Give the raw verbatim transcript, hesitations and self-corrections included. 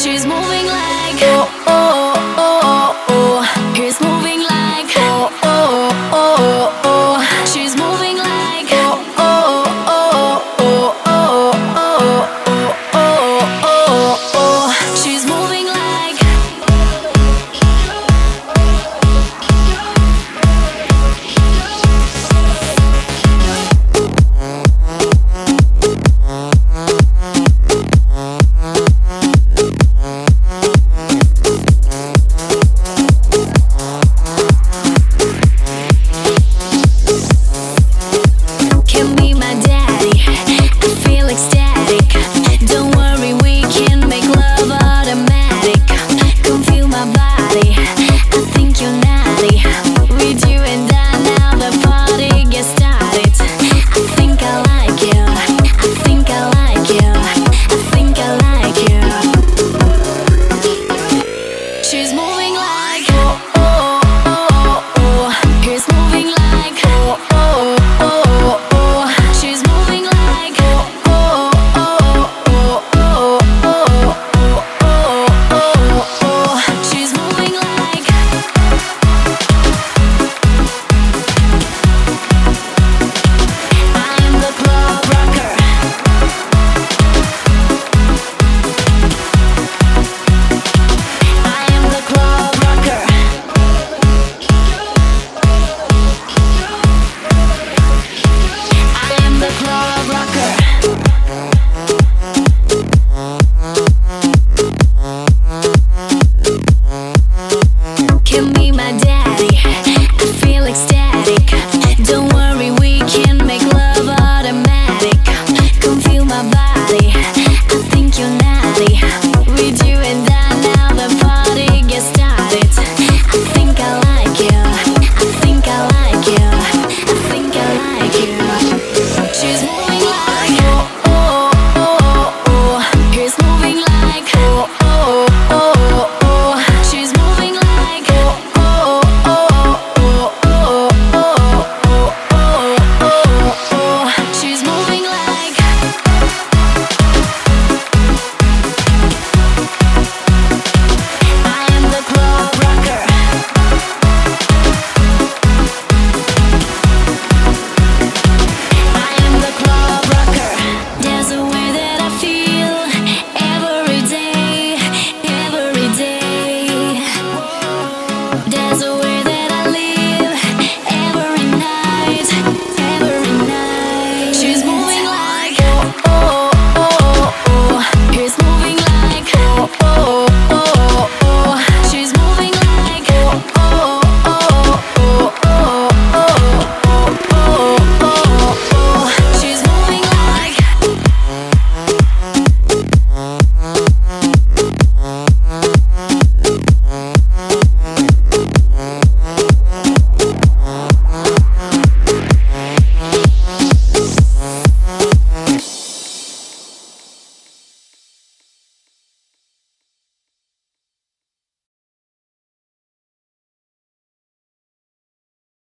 She's moving like oh oh oh oh. He's moving like oh oh oh oh. She's moving like oh oh oh oh oh oh oh oh oh. She's moving like can be my daddy. I feel ecstatic. Don't worry, we can make love automatic. Come feel my body. I think you're naughty. With you and I now the party gets started. I think I like you. I think I like you. I think I like you. She's moving like oh oh oh oh. He's moving like oh oh oh oh. She's moving like oh oh oh oh oh oh oh oh oh. She's moving like I am the club rocker. I am the club rocker. I am the club rocker. Can be my daddy. I feel ecstatic. Don't worry, we can make love automatic. Come feel my body.